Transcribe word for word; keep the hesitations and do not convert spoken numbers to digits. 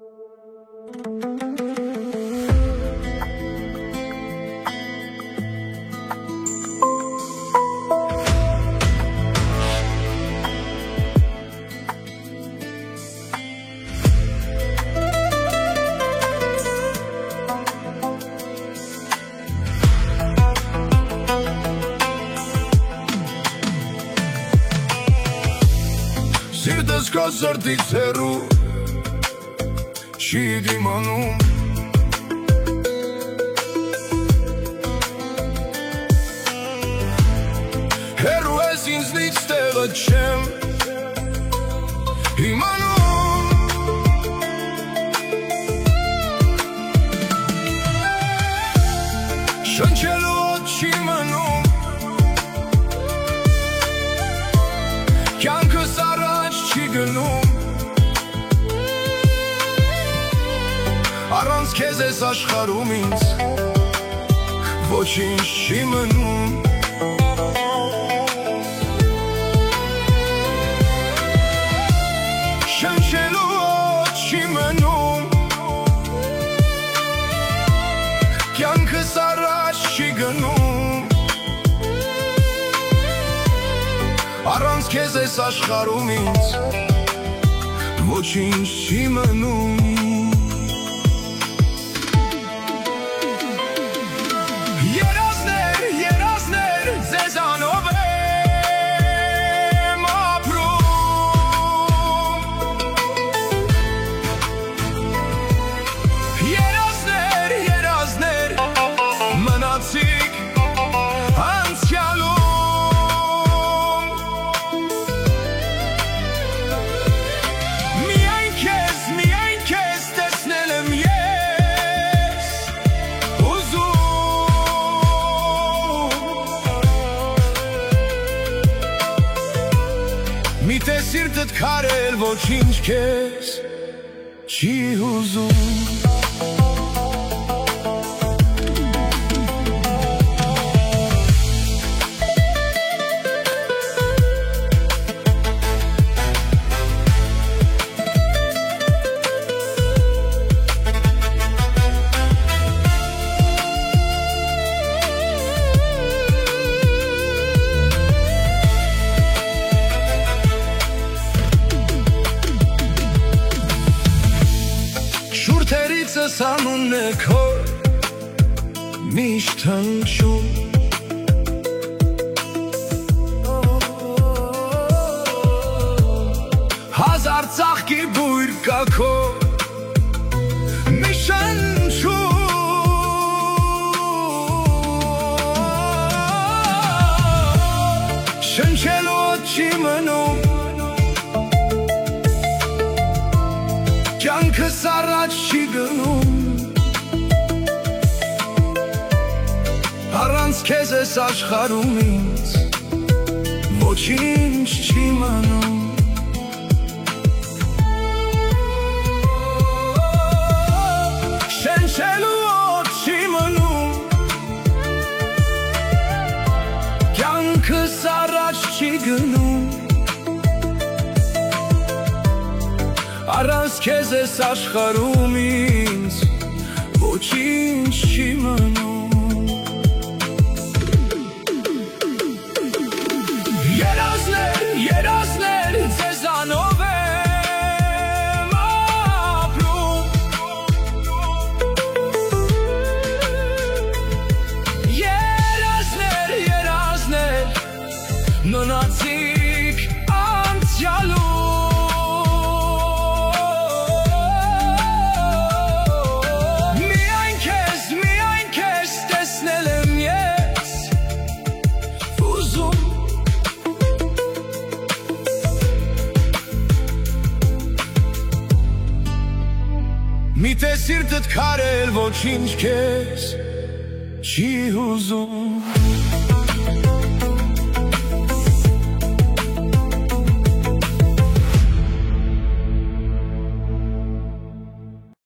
Սիրտս քո սրտից հեռու չի դիմանում Հեռու ես ինձնից տեղը չեմ իմանում Շնչելու օդ չի մնում Կյանքս առաջ չի գնում Առանց քեզ ես աշխարհում ինձ Ոչինչ չի մնում Շնչելու օդ չի մնում Կյանքս առաջ չի գնում Առանց քեզ ես աշխարհում ինձ Ոչինչ չի մնում Երազներ, երազներ, ձեզանով եմ ապրում Երազներ, երազներ, մնացիք անցյալում Միայն քեզ, միայն քեզ տեսնել եմ ես ուզում Միթե սիրտդ քարել ոչինչ քեզ չի ուզում Շուրթերիցս անունն է քո միշտ հնչում Հազար ծաղկի բույր կա քո մի շնչում Շնչելու օդ չի մնում Կյանքս առաջ չի գնում Առանց քեզ ես աշխարհում ինձ Ոչինչ չի մնում Շնչելու օդ չի մնում Կյանքս առաջ չի գնում Առանց քեզ ես աշխարհում ինձ Ոչինչ չի մնում Երազներ, երազներ, ձեզանով եմ ապրում Երազներ, երազներ, մնացիք անցյալում Միթե սիրտդ քարել ոչինչ քեզ չի ուզում